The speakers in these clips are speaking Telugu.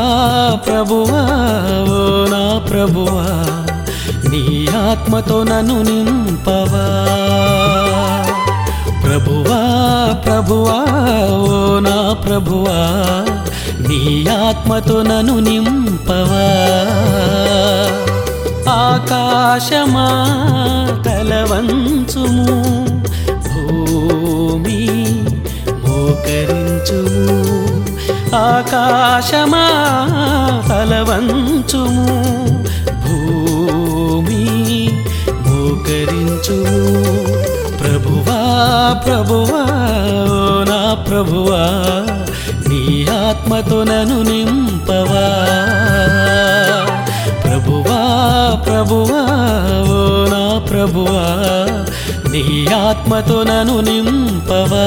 ప్రభువా ఓ నా ప్రభువా నీ ఆత్మతో నన్ను నింపవా ప్రభువా ప్రభువా ఓ నా ప్రభువా నీ ఆత్మతో నన్ను నింపవా ఆకాశమా తలవంచుము భూమి మోకరించుము ఆకాశమా తలవంచుము భూమి మోకరించుము ప్రభువా ప్రభువా ఓ నా ప్రభువా నీ ఆత్మతో నన్ను నింపవా ప్రభువా ప్రభువా ఓ నా ప్రభువా నీ ఆత్మతో నన్ను నింపవా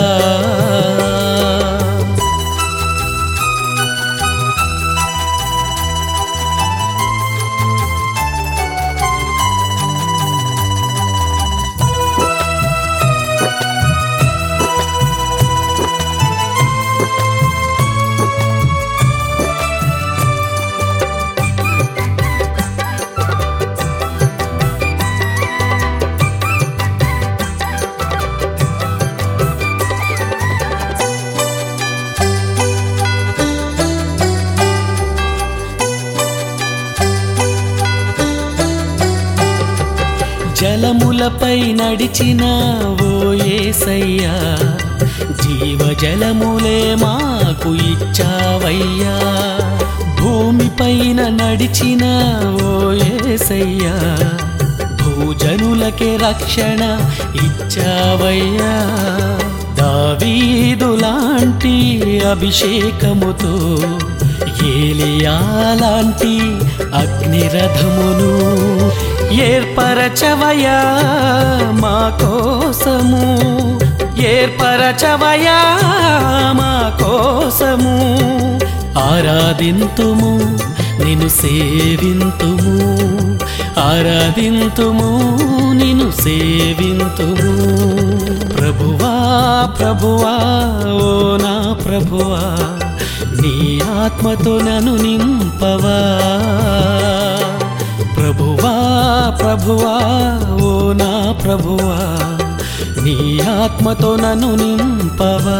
జలములపై నడిచిన ఓ యేసయ్యా జీవజలములే మాకు ఇచ్చావయ్యా భూమిపైన నడిచిన ఓ యేసయ్యా భూజనులకే రక్షణ ఇచ్చావయ్యా దావీదులాంటి అభిషేకముతో ఏలియాలాంటి అగ్నిరథమును ఏర్పరచవయా మా కోసము ఏర్పరచవయా మా కోసము ఆరాధింతుము నిన్ను సేవింతుము ఆరాధింతుము నిన్ను సేవింతుము ప్రభువా ప్రభువా ఓ నా ప్రభువా నీ ఆత్మతో నన్ను నింపవా ప్రభువా ప్రభువా ఓ నా ప్రభువా నీ ఆత్మతో నన్ను నింపవా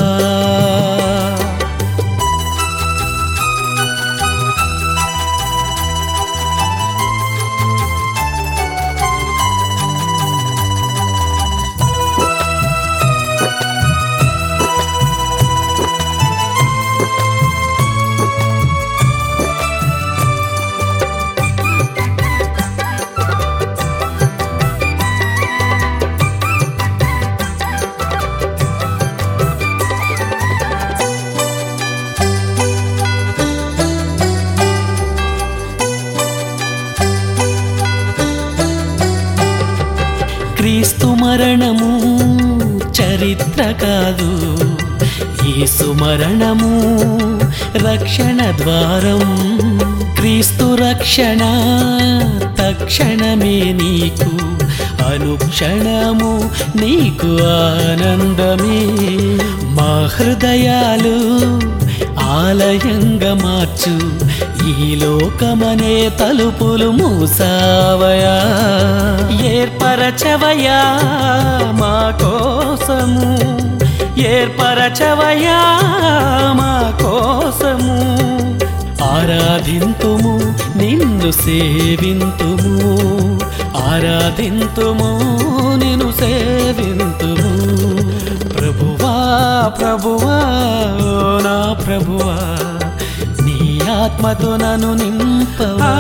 క్రీస్తు మరణము చరిత్ర కాదు యేసు మరణము రక్షణ ద్వారం క్రీస్తు రక్షణ తక్షణమే నీకు అనుక్షణము నీకు ఆనందమే మా హృదయాలు ఆలయంగా మార్చు ఈ లోకమనే తలుపులు మూసావయా ఏర్పరచవయా మా కోసము ఏర్పరచవయా మా కోసము ఆరాధింతుము నిన్ను సేవింతుము ఆరాధింతుము నిన్ను సేవింతుము ప్రభువా ప్రభువా ఓ నా ప్రభువా నీ ఆత్మతో నన్ను నింపవా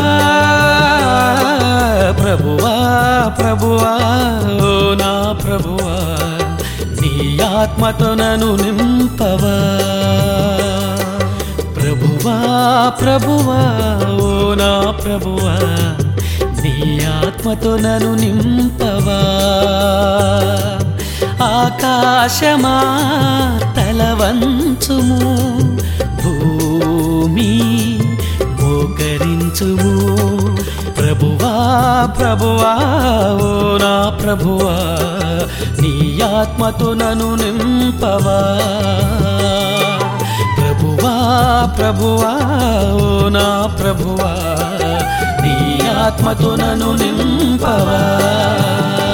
ప్రభువా ప్రభువా ఓ నా ప్రభువా నీ ఆత్మతో నన్ను నింపవా ప్రభువా ప్రభువా ఓ నా ప్రభువా నీ ఆత్మతో నన్ను నింపవా ఆకాశమా తలవంచుము భూమి మోకరించుము ప్రభువా ప్రభువా ఓ నా ప్రభువా నీ ఆత్మతో నన్ను నింపవా ప్రభువా ప్రభువా ఓ నా ప్రభువా నీ ఆత్మతో నన్ను నింపవా